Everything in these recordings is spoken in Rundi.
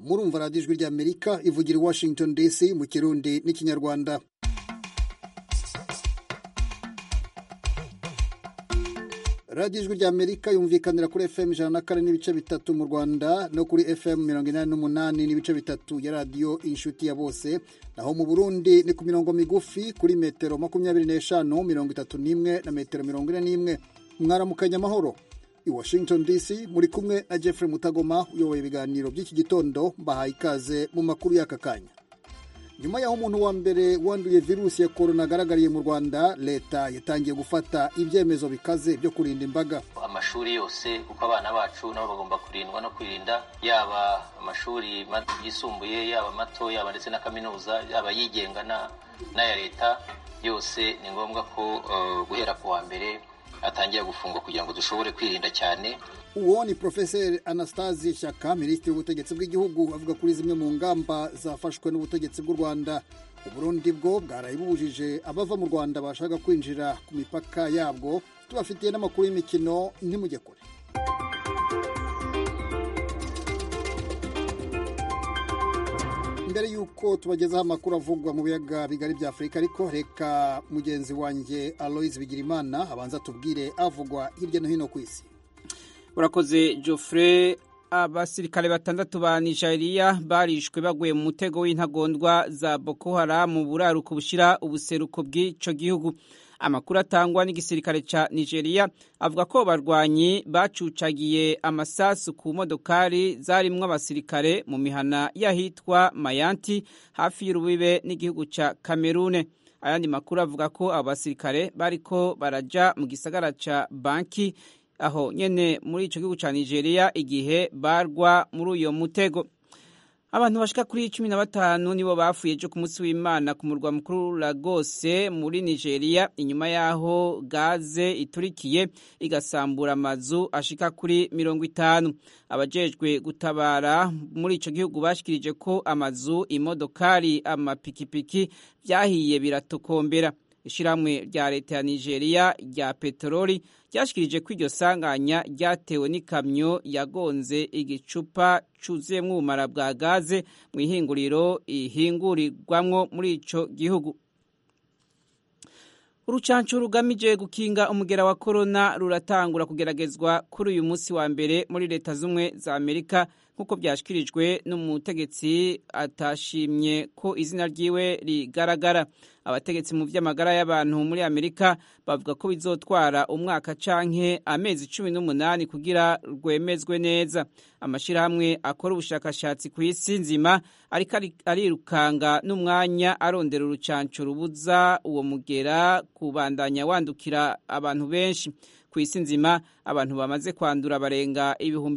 murumva radiyo ijwi ry'Amerika ivugira i Washington DC mu Kirundi n'Ikinyarwanda. radiyo ijwi ry'Amerika yumvikanira kuri FM 104.3 mu Rwanda no kuri FM 88.3 ya radiyo Inshuti ya Bose, naho mu Burundi ni ku mirongo migufi kuri metero 25, 31 na metero 41. Mwaramukanya amahoro. I Washington DC muri kumwe na Jeffrey Mutagoma uyoboye ibiganiro by'iki gitondo, mbahaye ikaze mu makuru y'aka kanya. Nyuma yaho umuntu wa mbere wanduye virusi ya corona agaragariye mu Rwanda, leta yatangiye gufata ibyemezo bikaze byo kurinda imbaga. Amashuri yose kuko abana bacu nabo bagomba kurindwa no kwirinda, yaba amashuri yisumbuye, yaba mato, yaba ndetse na kaminuza, yaba yigenga n'aya leta, yose ni ngombwa ko guhera ku wa mbere atangiye gufungwa kugira ngo dushobore kwirinda cyane. Uwo ni Professor Anastase Shyaka, Minisitiri w'Ubutegetsi bw'Igihugu, avuga kuri zimwe mu ngamba zafashwe n'ubutegetsi bw'u Rwanda. Uburundi bwo bwarayibujije abava mu Rwanda bashaka kwinjira ku mipaka yabwo. Tubafitiye n'amakuru y'imikino, ntimujye kure. Mbere yuko tubagezaho amakuru avugwa mu biyaga bigari bya Afurika, ariko reka mugenzi wanjye Aloys Bigirimana abanza tubwire avugwa hirya no hino ku isi. Urakoze Geoffrey. Abasirikare 6 ba Nigeria barishwe baguye mu mutego w'intagondwa za Boko Haram mu buraruko bushira ubuseruko bw'ico gihugu. Amakuru atangwa n'igisirikare ca Nigeria avuga ko barwanyi bacucagiye amasasu ku modokari zarimwo abasirikare mu mihana yahitwa Mayanti hafi y'urubibe n'igihugu ca Cameroon. Ayandi makuru avuga ko abasirikare bariko baraja mu gisagara ca Banki aho nyene muri ico gihugu ca Nigeria igihe barwa muri uyo mutego. Abantu bashika kuri 15 nibo bafuye ejo ku munsi w'Imana ku murwa mukuru Lagos muri Nigeria, inyuma yaho gaze iturikiye igasambura amazu ashika kuri 50. Abajejwe gutabara muri ico gihugu bashikirije ko amazu, imodokari, amapikipiki vyahiye biratokombera. Ishiramwe rya leta ya Nigeria rya peteroli ryashikirije ko iryo sanganya ryatewe n'ikamyo yagonze igicupa cuzuyemwo ubumara bwa gaze mu ihinguriro ihingurirwamwo muri ico gihugu. Urucanco rugamije gukinga umugera wa corona ruratangura kugeragezwa kuri uyu munsi wa mbere muri leta zumwe za Amerika, nkuko byashikirijwe n'umutegetsi atashimye ko izina ryiwe rigaragara. Abategetsi mu vy'amagara y'abantu muri Amerika bavuga ko bizotwara umwaka canke amezi 18 kugira rwemezwe neza. Amashirahamwe akora ubushakashatsi ku isi nzima ariko arirukanga n'umwanya arondera urucanco rubuza uwo mugera kubandanya wandukira abantu benshi. Ku isi nzima abantu bamaze kwandura barenga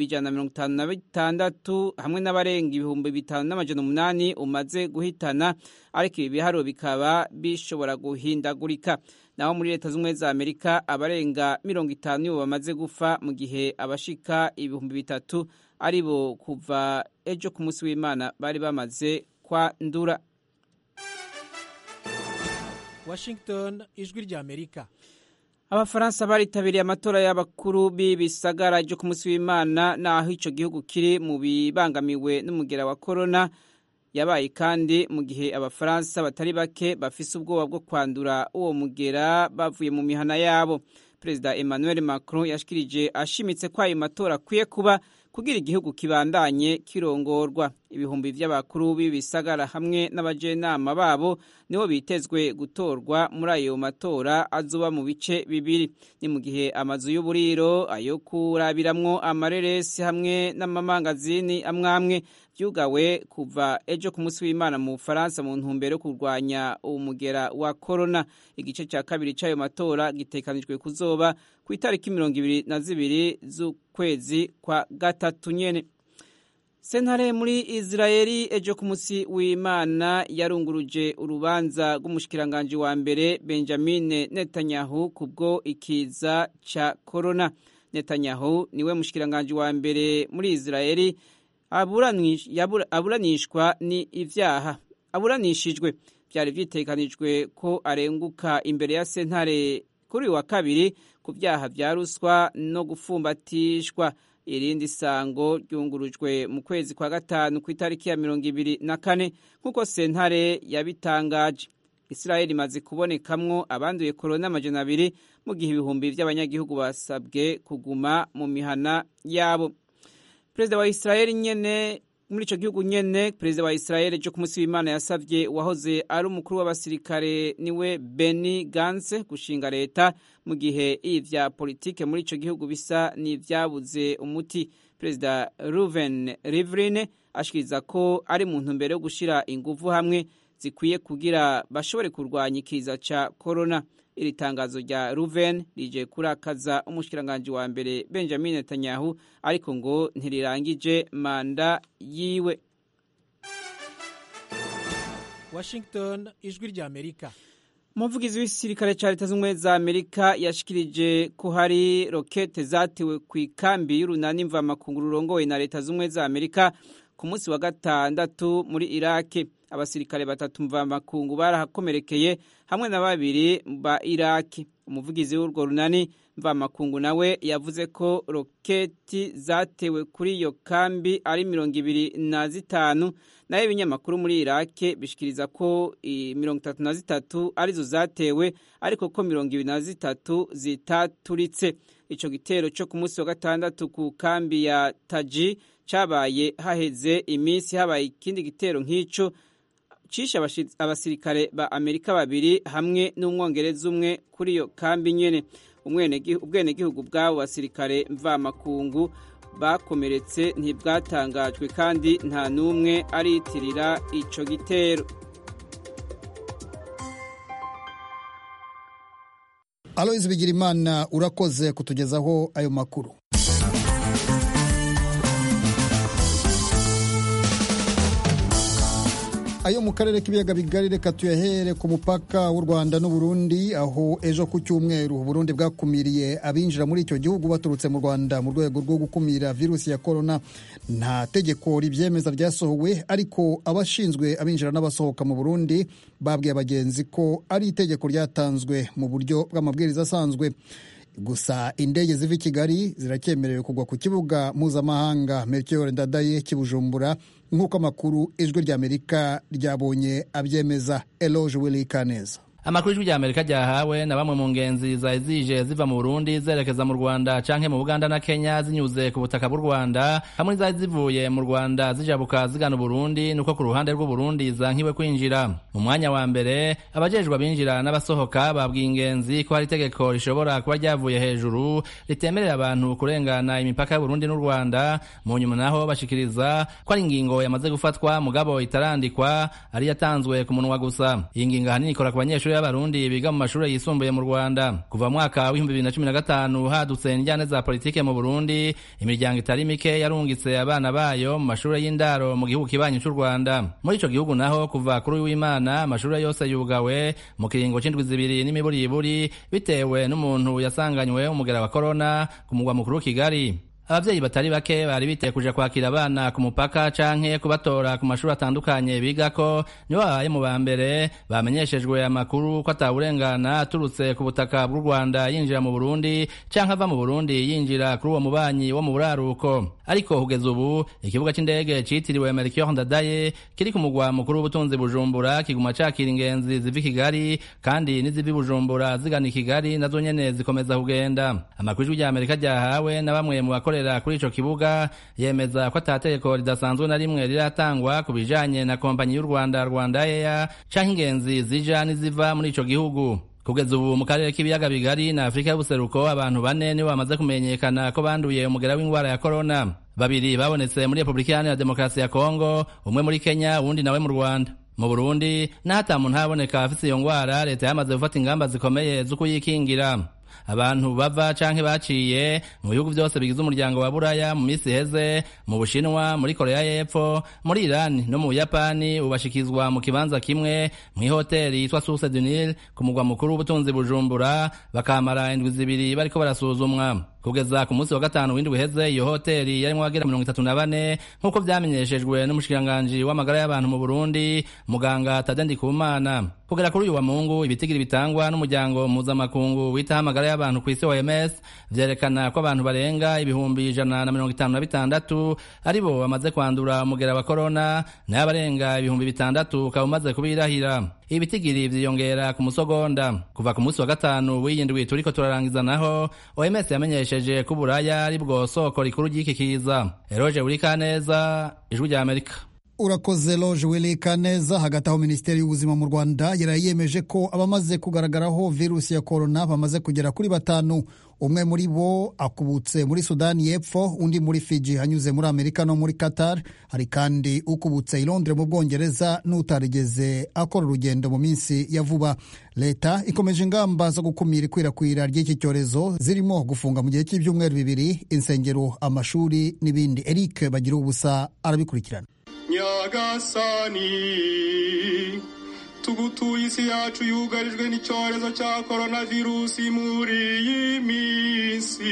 156 hamwe n'abarenga 5800 umaze guhitana, ariko ibi biharo bikaba bishobora guhindagurika. Naho muri leta z'umwe za Amerika abarenga 50 bamaze gufa, mu gihe abashika 3000 aribo kuva ejo ku munsi w'Imana bari bamaze kwandura. Washington, ijwi rya Amerika. Abafaransa baritabiriye amatora y'abakuru b'ibisagara ejo ku munsi w'Imana, naho ico gihugu kiri mu bibangamiwe n'umugera wa corona. Yabaye kandi mu gihe abafaransa batari bake bafise ubwoba bwo kwandura uwo mugera bavuye mu mihana yabo. Perezida Emmanuel Macron yashikirije ashimitse ko ayo matora akwiye kuba kugira igihugu kibandanye kirongorwa. Ibihumbi vy'abakuru b'ibisagara hamwe n'abajenama babo nibo bitezwe gutorwa muri ayo matora azoba mu bice bibiri. Ni mu gihe amazu y'uburiro, ayo kurabiramwo amareresi hamwe n'amamangazini amwamwe vyugawe kuva ejo ku munsi w'Imana mu Faransa mu ntumbero yo kurwanya umugera wa corona. Igice ca kabiri c'ayo matora gitekanijwe kuzoba ku itariki 22 z'ukwezi kwa gatatu nyene. Sentare muri Israeli ejo ku munsi w'Imana yarunguruje urubanza rw'umushikiranganje wa mbere Benjamin Netanyahu kubwo ikiza ca corona. Netanyahu niwe mushikiranganje wa mbere muri Israeli aburanishwa ni ivyaha aburanishijwe. Byari vyitekanijwe ko arenguka imbere ya sentare kuri wa kabiri ku vyaha vya ruswa no gufumbatishwa. irindi sango ryungurujwe mu kwezi kwa gatanu ku itariki ya 24 nk'uko sentare yabitangaje. Israel imaze kubonekamwo abanduye corona 200 mu gihe ibihumbi by'abanyagihugu basabwe kuguma mu mihana yabo. Perezida wa Israel nyene muri ico gihugu nyene, perezida wa Israel cyo ku munsi w'Imana yasavye wahoze ari umukuru w'abasirikare niwe Benny Gantz gushinga leta mu gihe ivya politike muri ico gihugu bisa n'ivyabuze umuti. Perezida Reuven Rivlin ashikiriza ko ari mu ntumbero yo gushira inguvu hamwe zikwiye kugira bashobore kurwanya ikiza ca corona. Iri tangazo rya Reuven rije kurakaza umushikiranganje wa mbere Benjamin Netanyahu, ariko ngo ntirirangije manda yiwe. Washington, ijwi rya Amerika. Umuvugizi w'isirikare ca Leta z'Ubumwe za Amerika yashikirije ko hari rokete zatewe ku ikambi y'urunani mvamakungu rurongowe na Leta z'Ubumwe za Amerika ku munsi wa gatandatu muri Iraki. Abasirikare 3 mvamakungu barahakomerekeye hamwe na 2 ba Iraki. Umuvugizi w'urwo runani mvamakungu nawe yavuze ko roketi zatewe kuri iyo kambi ari 25, nayo ibinyamakuru muri Iraki bishikiriza ko 33 arizo zatewe, ariko ko 23 zitaturitse. Ico gitero cyo ku munsi wa gatandatu ku kambi ya Taji cabaye haheze iminsi habaye ikindi gitero nk'ico cisha abasirikare ba Amerika 2 hamwe n'umwongereza umwe kuri iyo kambi nyene. Ubwenegihugu bw'abo basirikare mvamakungu bakomeretse ntibwatangajwe kandi nta n'umwe aritirira ico gitero. Aloys Bigirimana, urakoze kutugezaho ayo makuru. Ayo mu karere k'ibiyaga bigari reka tuyahere ku mupaka w'u Rwanda n'u Burundi, aho ejo ku cyumweru Burundi bwakumiriye abinjira muri icyo gihugu baturutse mu Rwanda mu rwego rwo gukumira virusi ya corona. Nta tegeko ribyemeza ryasohowe, ariko abashinzwe abinjira n'abasohoka mu Burundi babwiye abagenzi ko ari itegeko ryatanzwe mu buryo bw'amabwiriza asanzwe. Gusa indege ziva i Kigali ziracyemerewe kugwa ku kibuga mpuzamahanga Melchior Ndadaye Kibujumbura, nk'uko amakuru ijwi ry'Amerika ryabonye abyemeza. Eloge Willy Kaneza. Amakuru y'ijwi ry'Amerika ryahawe na bamwe mu ngenzi zije ziva mu Burundi zerekeza mu Rwanda canke mu Buganda na Kenya zinyuze ku butaka bw'u Rwanda, hamwe zari zivuye mu Rwanda zijabuka zigana Burundi, nuko ku ruhande rw'u Burundi zankiwe kwinjira. Mu mwanya wa mbere abajejwe abinjira n'abasohoka babwiye ingenzi ko hari itegeko rishobora kuba ryavuye hejuru ritemerera abantu kurengana imipaka y'u Burundi n'u Rwanda. Mu nyuma naho bashikiriza ko ari ingingo yamaze gufatwa mugabo itarandikwa, ari yatanzwe ku munwa gusa. Iyi ngingo ahanini ikora ku banyeshuri y'abarundi biga mu mashuri yisumbuye mu Rwanda. Kuva mwaka wa 2015 hadutse injyane za politike mu Burundi, imiryango itari mike yarungitse abana bayo mu mashuri y'indaro mu gihugu kibanyi cy'u Rwanda. Muri ico gihugu naho kuva kuri w'Imana amashuri yose yugawe mu kiringo c'indwi 2 n'imiburiburi bitewe n'umuntu yasanganywe umugera wa corona ku mugwa mukuru Kigali. Abavyeyi batari bake bari biteye kuja kwakira abana ku mupaka canke kubatora ku mashuri atandukanye bigako, nibo babaye mu bambere bamenyeshejwe amakuru ko atawurengana aturutse ku butaka bw'u Rwanda yinjira mu Burundi canke ava mu Burundi yinjira kuri uwo mubanyi wo mu buraruko. Ariko kugeza ubu ikibuga c'indege citiriwe Melchior Ndadaye kiri ku mugwa mukuru w'ubutunzi Bujumbura kiguma cakira ingenzi ziva i Kigali, kandi n'iziva i Bujumbura zigana i Kigali nazo nyene zikomeza kugenda. Amakuru y'ijwi ry'Amerika ryahawe na bamwe mu bakore kuri ico kibuga yemeza ko atategeko ridasanzwe na rimwe riratangwa ku bijanye na kompanyi y'u Rwanda Rwanda Air canke ingenzi zija n'iziva muri ico gihugu. Kugeza ubu mu karere k'ibiyaga bigari na Afrika y'ubuseruko abantu 4 nibo bamaze kumenyekana ko banduye umugera w'ingwara ya corona. 2 babonetse muri Republika Iharanira Demokarasi ya Kongo, umwe muri Kenya, uwundi nawe mu Rwanda. Mu Burundi nta muntu ntaboneka afise iyo ngwara, leta yamaze gufata ingamba zikomeye zo kuyikingira. Abantu bava canke baciye mu bihugu byose bigize umuryango wa Buraya mu misi heze, mu Bushinwa, muri Korea y'Epfo, muri Iran no mu Yapani ubashikizwa mu kibanza kimwe mu hoteli yitwa Source du Nil ku mugwa mukuru w'ubutunzi Bujumbura, bakamara indwi 2 bariko barasuzumwa. kugeza ku munsi wa gatanu w'indwi uheze iyo hoteli yarimwo abagera 34 nk'uko vyamenyeshejwe n'umushikiranganji w'amagara y'abantu mu Burundi muganga Tade Ndikumana. Kugera kuri uyu wa Mungu ibitigiri bitangwa n'umuryango mpuzamakungu witaho amagara y'abantu ku isi OMS vyerekana ko abantu barenga ibihumbi 156 aribo bamaze kwandura umugera wa corona n'abarenga ibihumbi 6 ukaba umaze kubirahira. Ibitigiri vyiyongera ku musogonda. Kuva ku munsi wa gatanu w'iyindwi turiko turarangiza naho OMS yamenyesheje ko Buraya ari bwo soko rikuru ry'iki kiza. Eroje Urikaneza, Ijwi rya Amerika. Urakoze Loje Wilikaneza. Hagati aho Minisiteri y'Ubuzima mu Rwanda yarayemeje ko abamaze kugaragaraho virusi ya corona bamaze kugera kuri 5. Umwe muri bo akubutse muri Sudani y'Epfo, undi muri Fiji, hanyuze muri Amerika no muri Qatar. Hari kandi ukubutse i Londres mu Bwongereza n'utarigeze akora urugendo mu minsi ya vuba. Leta ikomeje ingamba zo gukumira ikwirakwira ry'iki cyorezo zirimo gufunga mu gihe cy'ibyumweru 2 insengero, amashuri n'ibindi. Eric Bagira ubusa arabikurikirana. Nyagasani tugutuye isi yacu yugarijwe n'icyorezo cya coronavirusi muri iyi minsi.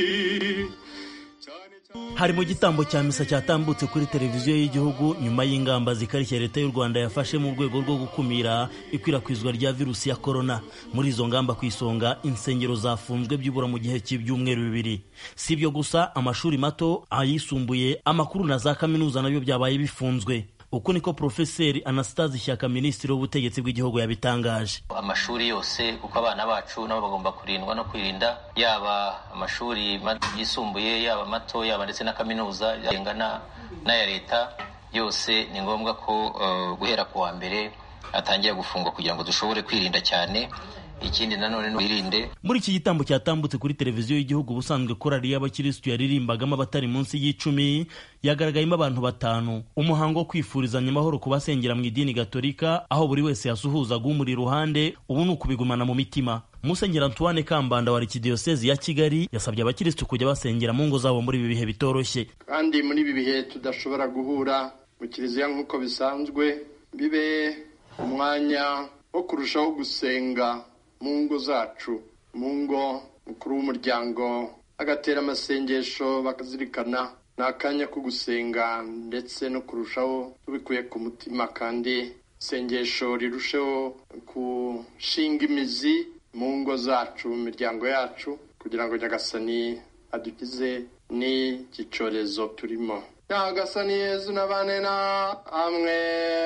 Hari mu gitambo cya misa cyatambutse kuri televiziyo y'igihugu nyuma y'ingamba zikarishye Leta y'u Rwanda yafashe mu rwego rwo gukumira ikwirakwizwa rya virusi ya corona. Muri izo ngamba ku isonga insengero zafunzwe byibura mu gihe cy'ibyumweru 2. Si ibyo gusa, amashuri mato, ayisumbuye, amakuru na za kaminuza nabyo byabaye bifunzwe. Uko niko Profeseri Anastase Shyaka, Minisitiri w'Ubutegetsi bw'Igihugu, yabitangaje. Amashuri yose kuko abana bacu nabo bagomba kurindwa no kwirinda, yaba amashuri yisumbuye, yaba mato, yaba ndetse na kaminuza yengana n'aya leta, yose ni ngombwa ko guhera ku wa mbere atangiye gufungwa kugira ngo dushobore kwirinda cyane. Ikindi nanone n'irinde. Muri iki gitambo cyatambutse kuri televiziyo y'igihugu busanzwe korali y'abakirisitu yaririmbagamo abatari munsi y'10 yagaragayemo abantu 5. Umuhango wo kwifurizanya amahoro ku basengera mu idini Gatolika, aho buri wese yasuhuzaga umuri ruhande, ubu ni ukubigumana mu mitima. Musenyeri Antoine Kambanda wa Arikidiyosezi ya Kigali yasabye abakirisitu kujya basengera mu ngo zabo muri ibi bihe bitoroshye. Kandi muri ibi bihe tudashobora guhura mu kiliziya nk'uko bisanzwe, bibe umwanya wo kurushaho gusenga mu ngo zacu, mu ngo mukuru w'umuryango agatera amasengesho bakazirikana. Ni akanya ko gusenga ndetse no kurushaho tubikuye ku mutima, kandi isengesho rirusheho gushinga imizi mu ngo zacu, mu miryango yacu, kugira ngo Nyagasani adukize n'iki cyorezo turimo. Nyagasani Yezu nabane na amwe.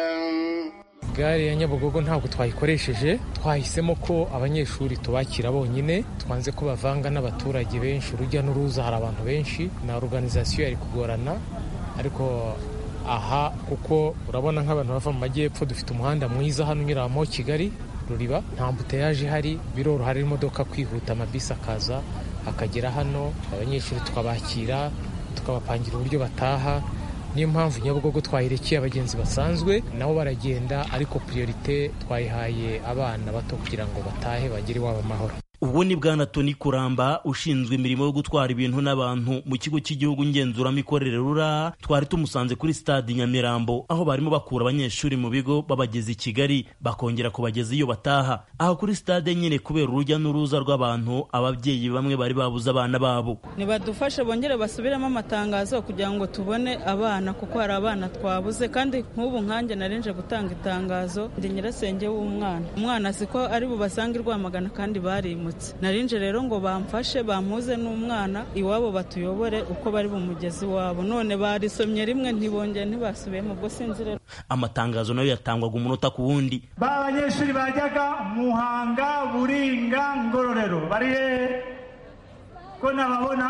Gare ya Nyabugogo ntabwo twayikoresheje, twahisemo ko abanyeshuri tubakira bonyine, twanze ko bavanga n'abaturage benshi, urujya n'uruza hari abantu benshi, na organisation yari kugorana. Ariko aha kuko urabona nk'abantu bava mu majyepfo, dufite umuhanda mwiza hano unyuramo Kigali Ruriba, nta mbuteyaje hari, biroroha, hari imodoka kwihuta, amabisi akaza akagera hano, abanyeshuri tukabakira tukabapangira uburyo bataha. Niyo mpamvu Nyabugogo twayirekeye abagenzi basanzwe, nabo baragenda, ariko priorite twayihaye abana bato kugira ngo batahe bagire iwabo amahoro. Ubu ni Bwana Tony Kuramba ushinzwe imirimo yo gutwara ibintu n'abantu mu kigo cy'igihugu ngenzuramikorere RURA. Twari tumusanze kuri stade Nyamirambo, aho barimo bakura abanyeshuri mu bigo babageza i Kigali bakongera kubageza iyo bataha. Aho kuri stade nyine, kubera urujya n'uruza rw'abantu, ababyeyi bamwe bari babuze abana babo. Nibadufashe bongere basubiramo amatangazo kugira ngo tubone abana, kuko hari abana twabuze. Kandi nk'ubu nkanjye narinje gutanga itangazo, ndi nyirasenge w'umwana. Umwana siko ari bubasange Rwamagana kandi barimutse. Narinje rero ngo bamfashe bamuze n'umwana iwabo batuyobore uko bari bumugezi wabo. None barisomye rimwe ntibongeye ntibasubiyemo, ubwo sinzi rero. Amatangazo nayo yatangwaga umunota ku wundi. Abanyeshuri bajyaga Muhanga, Buringa, Ngororero bari he? Ko nababona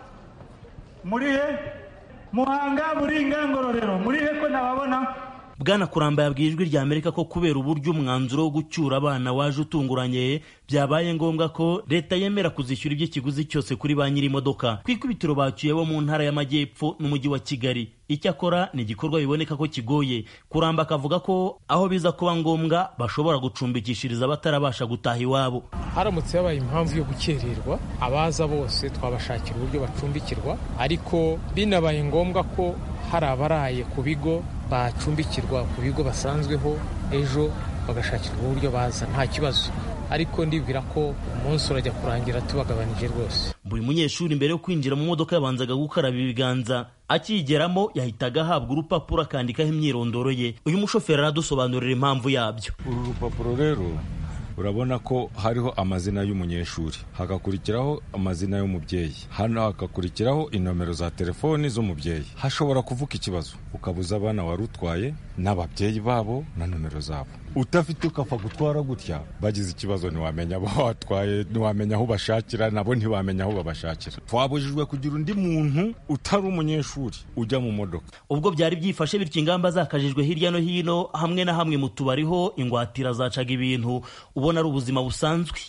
muri he? Muhanga, Buringa, Ngororero muri he? Ko nababona. Bwana Kuramba yabwiye Ijwi rya Amerika ko kubera uburyo umwanzuro wo gucyura abana waje utunguranye, byabaye ngombwa ko leta yemera kuzishyura iby'ikiguzi cyose kuri ba nyiri imodoka. Kwikubitiro bacyuye bo mu ntara y'Amajyepfo n'umujyi wa Kigali. Icyakora ni igikorwa biboneka ko kigoye. Kuramba akavuga ko aho biza kuba ngombwa bashobora gucumbikishiriza abatarabasha gutaha iwabo. Haramutse yabaye impamvu yo gukererwa, abaza bose twabashakira uburyo bacumbikirwa, ariko binabaye ngombwa ko hari abaraye ku bigo bacumbikirwa ku bigo basanzweho, ejo bagashakirwa uburyo baza, nta kibazo. Ariko ndibwira ko umunsi urajya kurangira tubagabanije rwose. buri munyeshuri mbere yo kwinjira mu modoka yabanzaga gukaraba ibiganza. Akigeramo yahitaga ahabwa urupapuro akandikaho imyirondoro ye. Uyu mushoferi aradusobanurira impamvu yabyo. Uru rupapuro rero urabona ko hariho amazina y'umunyeshuri, hagakurikiraho amazina y'umubyeyi, hano hagakurikiraho inomero za telefoni z'umubyeyi. Hashobora kuvuka ikibazo ukabuza abana wari utwaye n'ababyeyi babo na nomero zabo. Utafite ukapfa gutwara gutya, bagize ikibazo ntiwamenya abo watwaye, ntiwamenya aho bashakira, nabo ntibamenya aho babashakira. Twabujijwe kugira undi muntu utari umunyeshuri ujya mu modoka. Ubwo byari byifashe bityo ingamba zakajijwe hirya no hino, hamwe na hamwe mu tubariho ingwatira zacaga ibintu ubona ari ubuzima busanzwe.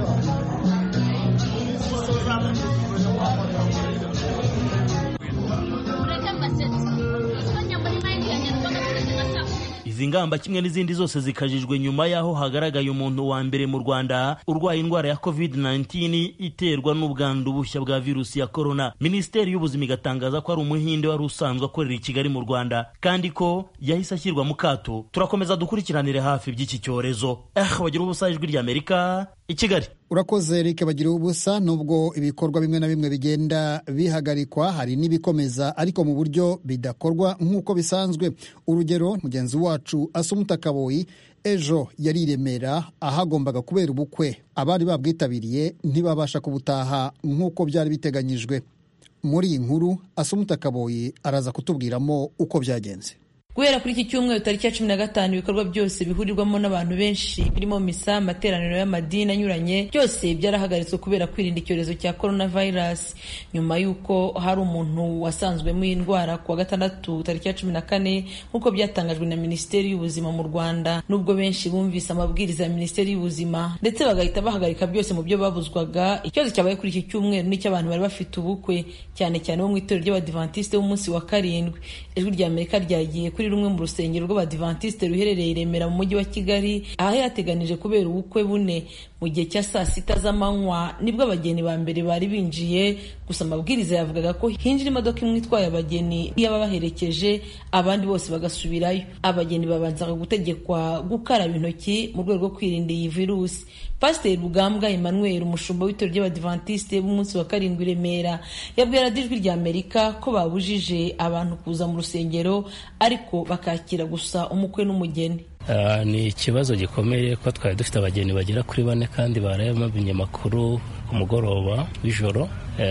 Izi ngamba kimwe n'izindi zose zikajijwe nyuma y'aho hagaragaye umuntu wa mbere mu Rwanda urwaye indwara ya COVID-19 iterwa n'ubwandu bushya bwa virusi ya corona. Minisiteri y'Ubuzima igatangaza ko ari umuhinde wari usanzwe akorera i Kigali mu Rwanda kandi ko yahise ashyirwa mu kato. Turakomeza dukurikiranire hafi by'iki cyorezo. Bagira ubusa, Ijwi ry'Amerika i Kigali. Urakoze Eric Bagira ubusa. Nubwo ibikorwa bimwe na bimwe bigenda bihagarikwa, hari n'ibikomeza ariko mu buryo bidakorwa nk'uko bisanzwe. Urugero, mugenzi wacu Asumuta Kaboyi ejo yari i Remera ahagombaga kubera ubukwe. Abari babwitabiriye ntibabasha kubutaha nk'uko byari biteganyijwe. Muri iyi nkuru Asumuta Kaboyi araza kutubwiramo uko byagenze. Guhera kuri iki cyumweru tariki ya 15 ibikorwa byose bihurirwamo n'abantu benshi birimo misa, amateraniro y'amadini anyuranye byose byarahagaritswe kubera kwirinda icyorezo cya coronavirus. Nyuma y'uko hari umuntu wasanzwemo indwara ku wa gatandatu tariki ya 14 nk'uko byatangajwe na Minisiteri y'Ubuzima mu Rwanda, nubwo benshi bumvise amabwiriza ya Minisiteri y'Ubuzima ndetse bagahita bahagarika byose mu byo babuzwaga. Ikibazo cyabaye kuri iki cyumweru ni cy'abantu bari bafite ubukwe, cyane cyane bo mu itorero ry'Abadiventiste b'umunsi wa 7. Ijwi ry'Amerika ryagiye kuri rumwe mu rusengero rw'Abadiventiste ruherereye i Remera mu mujyi wa Kigali, aho yateganije kubera ubukwe bune. Mu gihe cya saa 6 z'amanywa nibwo abageni ba mbere bari binjiye, gusa amabwiriza yavugaga ko hinjira imodoka imwe itwaye abageni y'ababaherekeje, abandi bose bagasubirayo. Abageni babanzaga gutegekwa gukaraba intoki mu rwego rwo kwirinda iyi virusi. Pasiteri Rugambwa Emmanuel, umushumba w'itorero ry'Abadiventiste b'umunsi wa 7 i Remera, yabwira Ijwi ry'Amerika ko babujije abantu kuza mu rusengero ariko bakakira gusa umukwe n'umugeni. Ni ikibazo gikomeye ko twari dufite abageni bagera kuri 4 kandi barayemo ibinyamakuru ku mugoroba w'ijoro,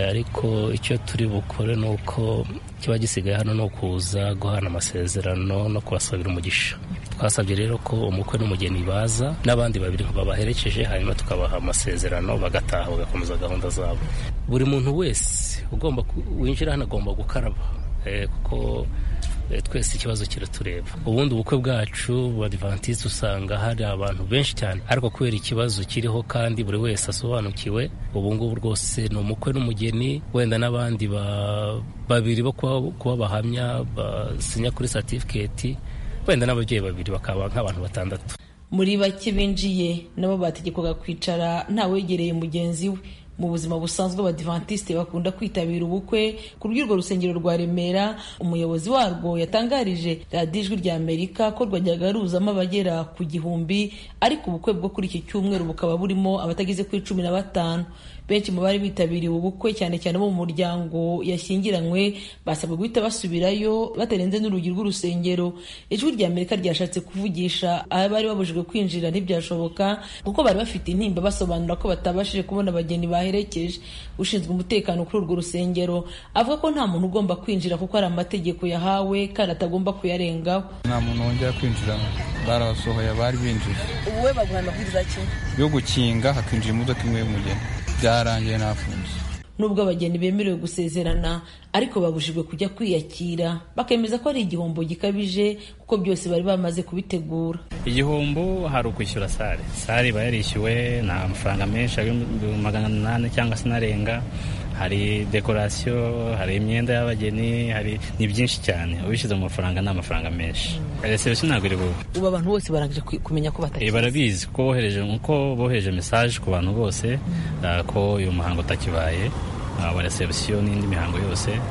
ariko icyo turi bukore ni uko kiba gisigaye hano no kuza guhana amasezerano no kubasabira umugisha. Twasabye rero ko umukwe n'umugeni baza n'abandi babiri babaherekeje, hanyuma tukabaha amasezerano bagataha bagakomeza gahunda zabo. Buri muntu wese ugomba winjira hano agomba gukaraba kuko twese ikibazo kiratureba. Ubundi ubukwe bwacu Badiventiste usanga hari abantu benshi cyane, ariko kubera ikibazo kiriho kandi buri wese asobanukiwe, ubu ngubu rwose ni umukwe n'umugeni, wenda n'abandi babiri bo kuba bahamya basinya kuri certificate, wenda n'ababyeyi babiri bakaba nk'abantu 6. Muri bake binjiye nabo bategekwaga kwicara ntawegereye mugenzi we. Mu buzima busanzwe Abadiventiste bakunda kwitabira ubukwe. Ku rw'urwo rusengero rwa Remera, umuyobozi warwo yatangarije Radio Ijwi ry'Amerika ko rwajyaga ruzamo abagera ku 1,000, ariko ubukwe bwo kuri iki cyumweru bukaba burimo abatageze kuri 15. Benshi mu bari bitabiriye ubukwe, cyane cyane bo mu muryango yashyingiranywe, basabwe guhita basubirayo batarenze n'urugi rw'urusengero. Ijwi ry'Amerika ryashatse kuvugisha abari babujijwe kwinjira ntibyashoboka kuko bari bafite intimba basobanura ko batabashije kubona abageni baherekeje. Ushinzwe umutekano kuri urwo rusengero avuga ko nta muntu ugomba kwinjira kuko ari amategeko yahawe kandi atagomba kuyarengaho. Nta muntu wongera kwinjira, barabasohoye abari binjiye. Ubu we baguha amabwiriza ki? Yo gukinga hakinjira imodoka imwe y'umugeni. Byarangiye nafunze. Nubwo abageni bemerewe gusezerana ariko babujijwe kujya kwiyakira, bakemeza ko ari igihombo gikabije kuko byose bari bamaze kubitegura. Igihombo hari ukwishyura sare bayarishyuwe na amafaranga menshi, 800 cyangwa se narenga. Hari dekorasiyo, hari imyenda y'abageni, hari ni byinshi cyane. Ubishyize mu mafaranga ni amafaranga menshi. Reception ntabwo iri bube. Ubu abantu bose barangije kumenya ko batakizi. Barabizi ko bohereje message ku bantu bose ko uyu muhango utakibaye, wa reception n'indi mihango yose.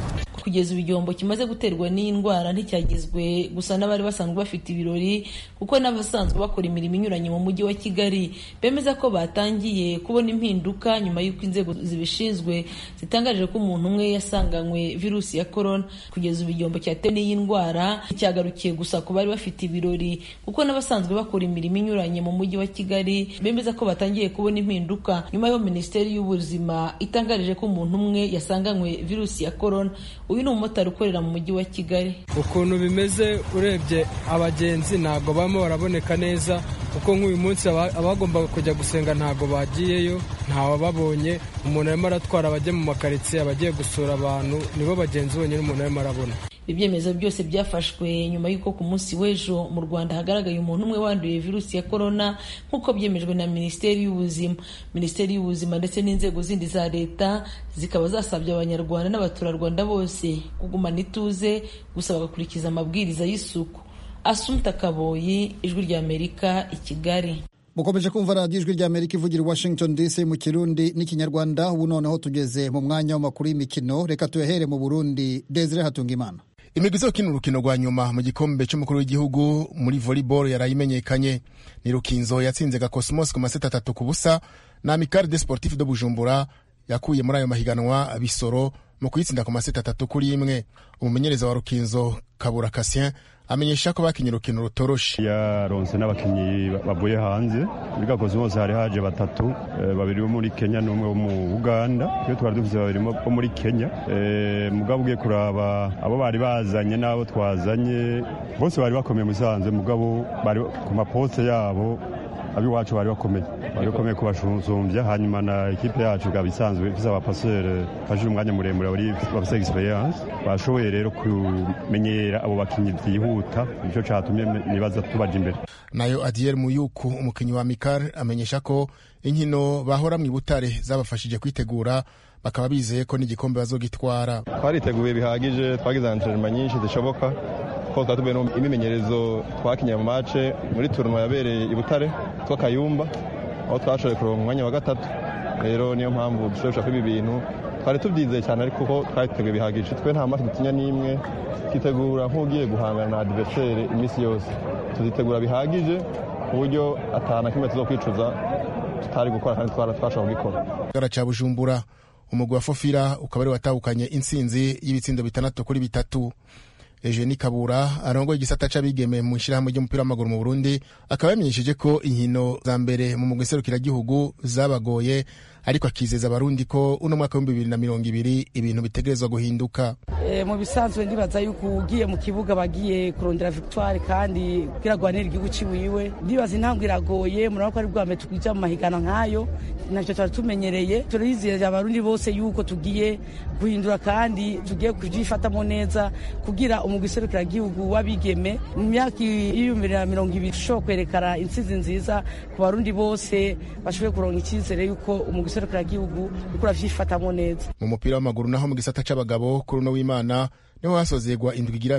Kugeza igihombo kimaze guterwa n'iyi ndwara nticyagizwe gusa n'abari basanzwe bafite ibirori kuko n'abasanzwe bakora imirimo inyuranye mu mujyi wa Kigali bemeza ko batangiye kubona impinduka nyuma y'uko inzego zibishinzwe zitangaje ko umuntu umwe yasanganywe virusi ya corona. Kugeza igihombo cyatewe n'iyi ndwara cyagarukiye gusa ku bari bafite ibirori kuko n'abasanzwe bakora imirimo inyuranye mu mujyi wa Kigali bemeza ko batangiye kubona impinduka nyuma y'aho Minisiteri y'Ubuzima itangarije ko umuntu umwe yasanganywe virusi ya corona. Uyu ni umumotari ukorera mu mujyi wa Kigali. Ukuntu bimeze urebye abagenzi ntago bamo baraboneka neza kuko nk'uyu munsi abagombaga kujya gusenga ntago bagiyeyo, ntawababonye. Umuntu arimo aratwara abajya mu makaritsiye, abagiye gusura abantu, nibo bagenzi bonyine umuntu arimo arabona. Ibyemezo byose byafashwe nyuma y'uko ku munsi w'ejo mu Rwanda hagaragaye umuntu umwe wanduye virusi ya corona nk'uko byemejwe na Minisiteri y'Ubuzima. Minisiteri y'Ubuzima ndetse n'inzego zindi za leta zikaba zasabye abanyarwanda n'abaturarwanda bose kugumana ituze gusa bagakurikiza amabwiriza y'isuku. Asumta Kaboyi, Ijwi ry'Amerika, i Kigali. Mukomeje kumva radiyo Ijwi ry'Amerika ivugira Washington DC mu Kirundi n'Ikinyarwanda. Ubu noneho tugeze mu mwanya w'amakuru y'imikino. Reka tuyahere mu Burundi. Desire Hatungimana. Imigwi izokina urukino rwa nyuma mu gikombe cy'umukuru w'igihugu muri volleyball yarayimenyekanye. Ni Rukinzo yatsinze Gakosmos ku maseta 3-0 na Amical des Sportifs de Bujumbura yakuye muri ayo mahiganwa Bisoro mu kuyitsinda ku maseta 3-1. Umumenyereza wa Rukinzo Kabura Cassien amenyesha ko bakinye urukino rutoroshe. Yaronse n'abakinyi bavuye hanze muri Gakosmos hari haje batatu, babiri bo muri Kenya n'umwe wo mu Uganda, iyo twari dufite babiri bo muri Kenya. Mugabo ugiye kuraba abo bari bazanye n'abo twazanye bose bari bakomeye musanze, mugabo bari ku maposte yabo abiwacu bari bakomeye kubashumbya. Hanyuma na ekipe yacu ikaba isanzwe ifite abapaseri bafite umwanya muremure bafite experience, bashoboye rero kumenyera abo bakinyi byihuta, nicyo cyatumye nibaza tubaje imbere. Nayo Adiel Muyuku umukinyi wa Amical amenyesha ko inkino bahora mu Butare zabafashije kwitegura, bakaba bizeye ko n'igikombe bazogitwara. Twariteguye bihagije, twagize entraînement nyinshi zishoboka ko twatubiye imimenyerezo twakinye mu mace muri tournoi yabereye i Butare tw'Akayumba aho twashoboye kuronka umwanya wa gatatu. Rero niyo mpamvu dushobora ibi bintu twari tubyizeye cyane, ariko ko twiteguye bihagije. Twe nta match dutinya n'imwe, twitegura nk'ugiye guhangana na adversaire iminsi yose. Tuzitegura bihagije ku buryo atana kimwe tuzokwicuza tutari gukora kandi twashobora gukora. Garacha Bujumbura umugwi wa Fofira ukaba ari watahukanye intsinzi y'ibitsindo 6-3. Eugenie Kabura arongoye igisata c'abigeme mu ishirahamwe ry'umupira w'amaguru mu Burundi akaba yamenyesheje ko inkino za mbere mu mugwi serukiragihugu zabagoye, ariko akizeza abarundi ko uno mwaka wa 2020 ibintu bitegerezwa guhinduka. Mu bisanzwe ndibaza yuko ugiye mu kibuga bagiye kurondera victoire kandi kwiragwanira igihugu ciwiwe. Ndibaza intambwe iragoye, murabona ko ari bwame twija mu mahigana nkayo, nacyo twari tumenyereye. Turizeye abarundi bose yuko tugiye guhindura kandi tugiye kujifatamo neza kugira umugwi serukiragihugu w'abigeme mu myaka 2020 sho kwerekana intsinzi nziza ku barundi bose, bashoboye kuronka icyizere yuko umugwi serukiragihugu ukura vyifatamo neza. Mu mupira w'amaguru naho mu gisata c'abagabo kuri no w'Imana niho hasozegwa indwi igira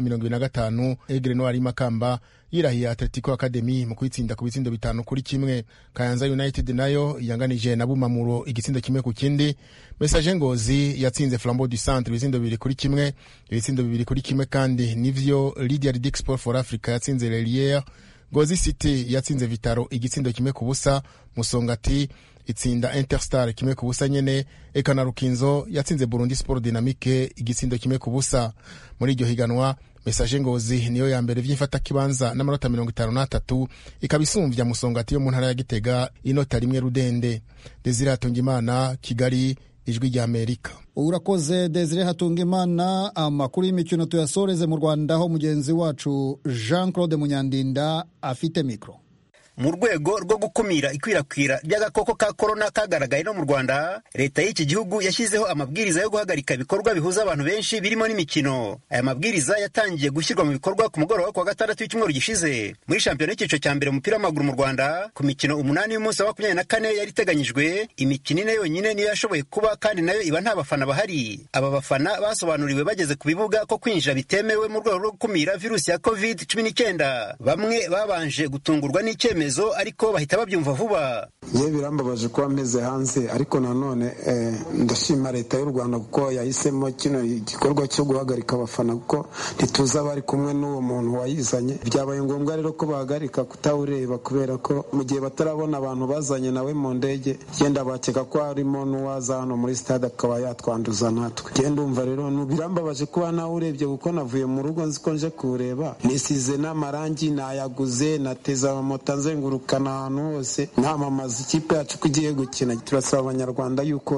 25 Aigle Noir Makamba yirahiye Atletico Academy mu kwitsinda ku bitsindo 5-1. Kayanza United nayo yanganije na Bumamuro igitsindo 1-0. Message Ngozi yatsinze Flambeau du Centre ibitsindo 2-1. Ibitsindo 2-1 kandi nivyo Lydia Ridic Sport for Africa yatsinze Lelière. Ngozi City yatsinze Vitaro igitsindo 1-0. Musongati itsinda Interstar 1-0 nyene. Eka na Rukinzo yatsinze Burundi Sport Dynamique igitsindo 1-0. Muri iryo higanwa Message Ngozi niyo ya mbere vy'imfata kibanza n'amanota 53, ikabisumvya Musongati yo mu ntara ya Gitega inota rimwe rudende. Desire Hatungimana, Kigali, Ijwi ry'Amerika. Urakoze Desire Hatungimana. Amakuru y'imikino tuyasoreze mu Rwanda aho mugenzi wacu Jean Claude Munyandinda afite mikro. Mu rwego rwo gukumira ikwirakwira ry'agakoko ka corona kagaragaye no mu Rwanda, leta y'iki gihugu yashyizeho amabwiriza yo guhagarika ibikorwa bihuza abantu benshi birimo n'imikino. Aya mabwiriza yatangiye gushyirwa mu bikorwa ku mugoroba wa 6 w'icyumweru gishize. Muri shampiyona y'icyiciro cya mbere umupira w'amaguru mu Rwanda, ku mikino 8 y'umunsi wa 24 yari iteganyijwe, imikino ine yonyine niyo yashoboye kuba kandi nayo iba nta bafana bahari. Aba bafana basobanuriwe bageze ku bibuga ko kwinjira bitemewe mu rwego rwo gukumira virusi ya COVID-19. Bamwe babanje gutungurwa n'icyemezo cyemezo ariko bahita babyumva vuba. Ye birambabaje kuba meze hanze, ariko nanone ndashima leta y'u Rwanda kuko yahisemo kino gikorwa cyo guhagarika abafana kuko ntituza bari kumwe n'uwo muntu wayizanye. Byabaye ngombwa rero ko bahagarika kutawureba kubera ko mu gihe batarabona abantu bazanye nawe mu ndege genda bakeka ko harimo n'uwaza hano muri stade akaba yatwanduza natwe. Genda umva rero birambabaje kuba nawe urebye kuko navuye mu rugo nzi ko nje kureba, nisize n'amarangi nayaguze, nateza amamoto nzengurukana ahantu hose namamaza ikipe yacu ko igiye gukina. Turasaba abanyarwanda yuko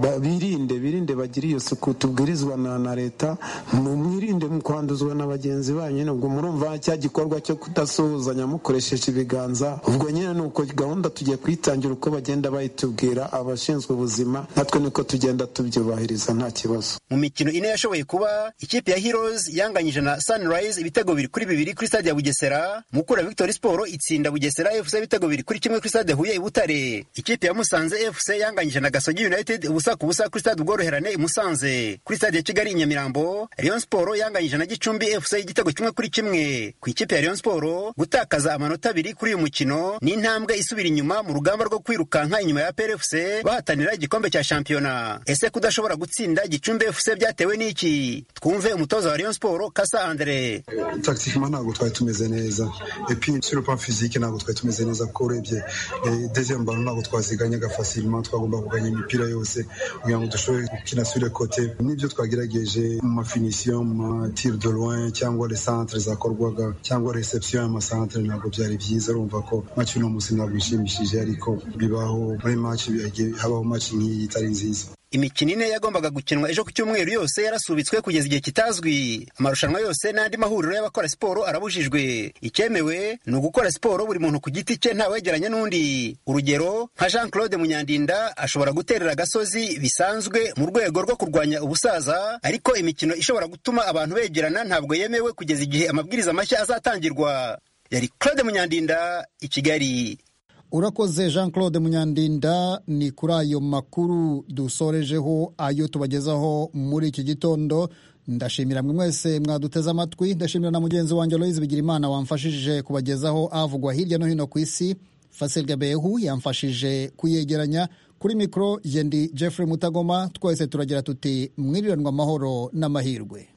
birinde bagire iyo suku tubwirizwa na leta, mwirinde mu kwanduzwa na bagenzi banyu. Ubwo murumva cya gikorwa cyo kudasuhuzanya mukoresheje ibiganza, ubwo nyine nuko gahunda tugiye kwitangira uko bagenda bayitubwira abashinzwe ubuzima, natwe niko tugenda tubyubahiriza nta kibazo. Mu mikino ine yashoboye kuba, ikipe ya Heroes yanganyije na Sunrise ibitego 2-2 kuri stade ya Bugesera. Mukura Victory Sport itsinda Bugesera FC ibitego 2-1 kuri stade Huye i Butare. Ikipe ya Musanze FC yanganyije na Gasogi United ubusa ku busa kuri stade Ubworoherane i Musanze. Kuri stade ya Kigali i Nyamirambo, Rayon Sport yanganyije na Gicumbi FC igitego 1-1. Ku ikipe ya Rayon Sport gutakaza amanota 2 kuri uyu mukino ni intambwe isubira inyuma mu rugamba rwo kwirukanka inyuma ya PRFC bahatanira igikombe cya shampiyona. Ese kudashobora gutsinda Gicumbi FC byatewe n'iki? Twumve umutoza wa Rayon Sport Kasa Andre. Tactiquement ntabwo twari tumeze neza, et puis sur le plan physique ntabwo twari tumeze neza kuko urebye deuxième ballon ntabwo twaziganyaga facilement, twagomba kuganya imipira yose kugira ngo dushobore gukina sur le côté. Nibyo twagerageje mu finition, mu tir de loin cyangwa les centres zakorwaga cyangwa reception y'amacentre ntabwo byari byiza. Urumva ko match no musi ntabwo ishimishije, ariko bibaho muri match habaho match nk'iyi itari nziza. Imikino ine yagombaga gukinwa ejo ku cyumweru yose yarasubitswe kugeza igihe kitazwi. Amarushanwa yose n'andi mahuriro y'abakora siporo arabujijwe. Icyemewe ni ugukora siporo buri muntu ku giti cye ntawegeranye n'undi. Urugero nka Jean Claude Munyandinda ashobora guterera agasozi bisanzwe mu rwego rwo kurwanya ubusaza, ariko imikino ishobora gutuma abantu begerana ntabwo yemewe kugeza igihe amabwiriza mashya azatangirwa. Yari Claude Munyandinda i Kigali. Urakoze Jean Claude Munyandinda. Ni kuri ayo makuru dusorejeho ayo tubagezaho muri iki gitondo. Ndashimira mwe mwese mwaduteze amatwi, ndashimira na mugenzi wanjye Loise Bigirimana wamfashije kubagezaho avugwa hirya no hino ku isi. Fasil Gabehu yamfashije kuyegeranya. Kuri mikro yendi Jeffrey Mutagoma, twese turagira tuti mwiriranwa amahoro n'amahirwe.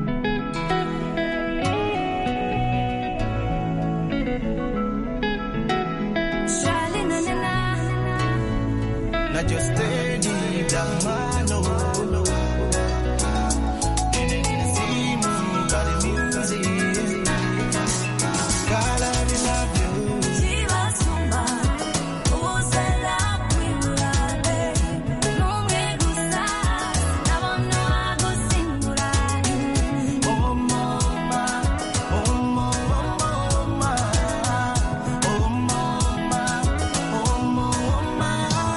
Just steady, black man, no. See me, got the music. God, I love you. Chivasumba, usela kwimulale. Nunge gusa, nabono agusingulale. Oh mama, oh mama, oh mama, oh mama, oh mama.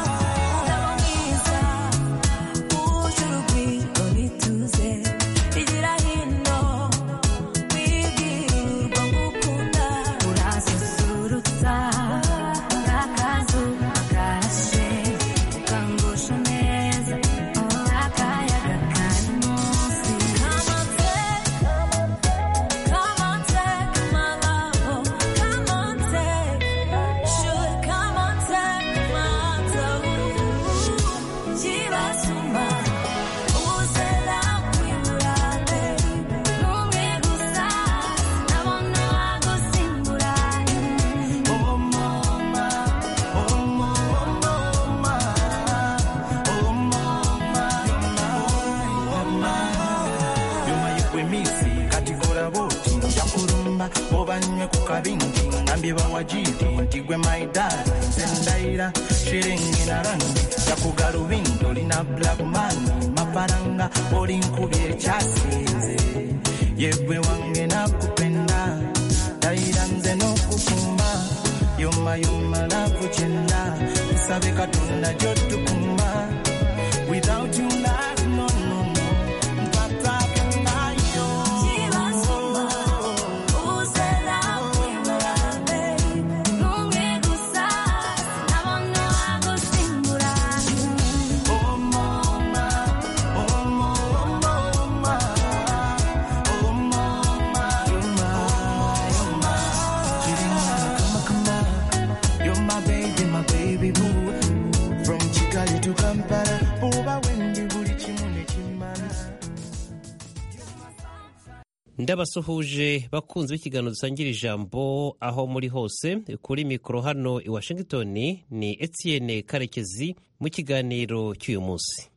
Obanywe kukabingi ngambi bawajidi ntigwe maidara zendaira shiringi na rangi yakugalubindo lina black man mafaranga olinkubye kyasinze yegwe wange nakupenda daira nze nokukumba yoma yoma nakuchenda usabe katonda jotukumba without you life no no no mpata kenayo ndabasuhuje bakunze b'ikiganiro dusangira ijambo aho muri hose. Kuri mikoro hano i Washington ni Etienne Karekezi mu kiganiro cy'uyu munsi.